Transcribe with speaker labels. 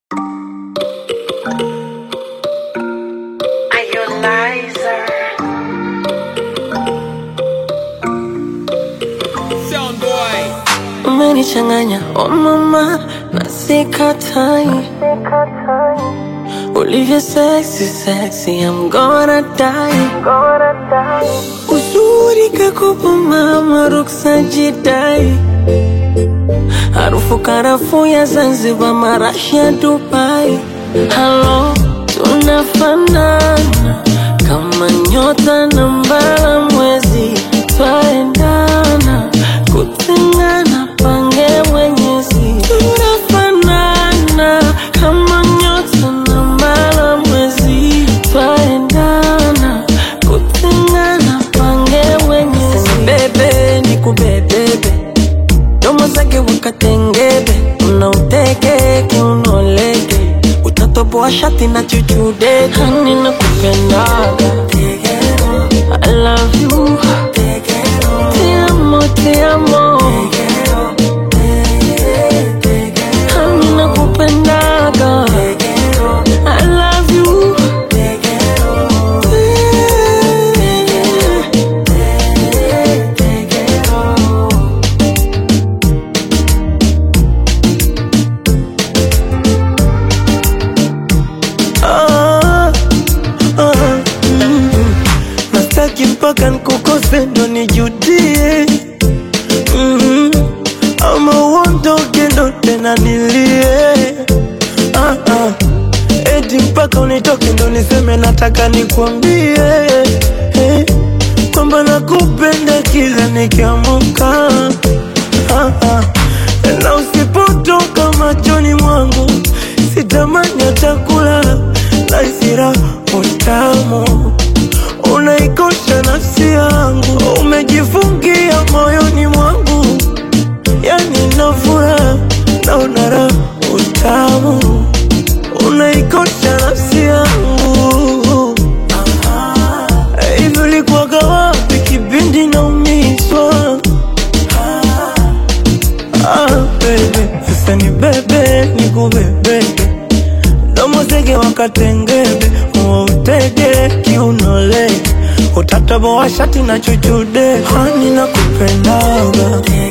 Speaker 1: Umenichanganya oh mama na sikatai. Olivia sexy sexy, I'm gonna die. Uzuri kakupa mama, ruksa jidai. Harufu karafu ya Zanzibar, marashi ya Dubai. Hello, tunafanana kama nyota na mbala mwezi. Twaendana kutengana pange mwenyezi. Tunafanana kama nyota na mbala mwezi. Twaendana kutengana pange mwenyezi. Bebe nikubebebe, domo zake wakatengebe. Unauteke kiunolege, utatoboa shati na chuchude. Hani nakupendaga, I love you, te amo, te amo. Hani nakupendaga, I love you. Nataki mpaka nkukose ndo nijudie. Ama uondoke ndo tena nilie. Eti mpaka unitoke ndo niseme nataka nikwambie kwamba nakupenda kila nikiamuka. Na usipotoka machoni mwangu sitamani hata kulala. Na isira utamu unaikosha nafsi yangu. Umejifungia moyoni mwangu, yani nafura na unara utamu. Unaikosha nafsi yangu. Hivi ulikuwaga wapi kipindi naumizwa? Baby, sasa ni bebe nikubebeke. Domo zege wakatengebe, utege kiunole. Utataboa shati na chuchude. Hani nakupendaga,